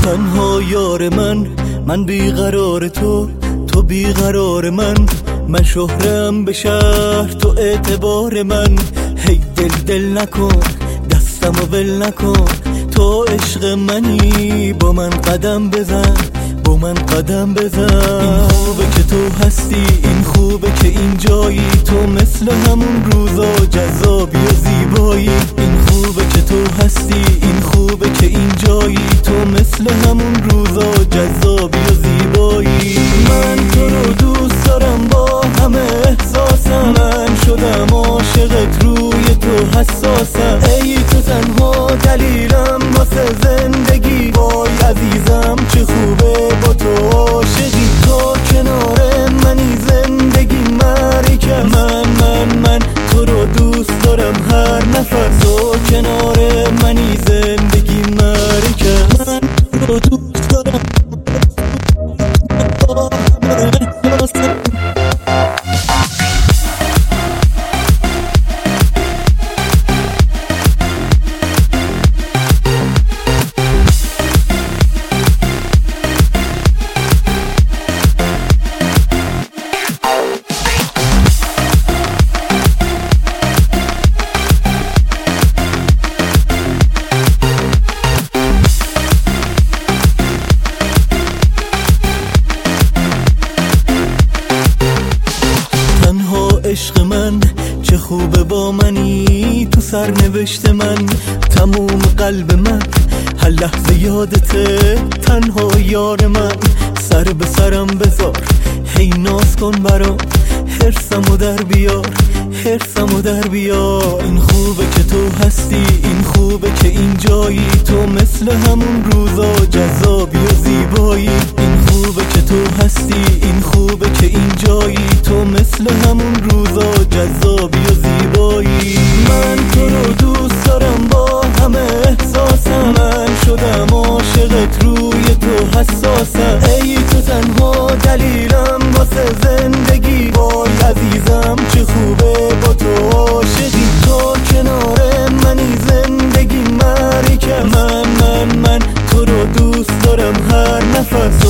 تنها یار من بیقرار تو بیقرار من شهرم به شهر تو اعتبار من. هی دل نکن دستمو ول نکن، تو عشق منی با من قدم بزن، با من قدم بزن. این خوبه که تو هستی، این خوبه که این جایی، تو مثل همون روزا جذابی و زیبایی. این خوبه که تو هستی، این خوبه که این جایی، تو مثل همون روزا جذابی و زیبایی. من تو رو دوست دارم با همه احساسم، من شدم عاشقت روی تو حساسم. ای تو تنها دلیلم واسه زندگی، وای عزیزم چه خوبه با تو عاشقی. تو کنار منی زندگی معرکه، من تو رو دوست دارم هر نفس. تو کنار منی زندگی معرکه، من تو رو دوست دارم. عشق من چه خوبه با منی، تو سرنوشت من تموم قلب من هر لحظه یادته. تنها یار من سر به سرم بذار، هی ناز کن برام، حرصمو در بیار، حرصمو در بیار. این خوبه که تو هستی، این خوبه که این جایی، تو مثل همون روزا جذابی و زیبایی. این خوبه که تو هستی، این خوبه که این جایی، تو مثل همون روزا جذابی و زیبایی. من تو رو دوست دارم با همه احساسم، من شدم عاشقت روی تو حساسم. ای تو تنها دلیلم واسه زندگی، وای عزیزم چه خوبه با تو عاشقی. تو کنار منی زندگی معرکه، من تو رو دوست دارم هر نفس.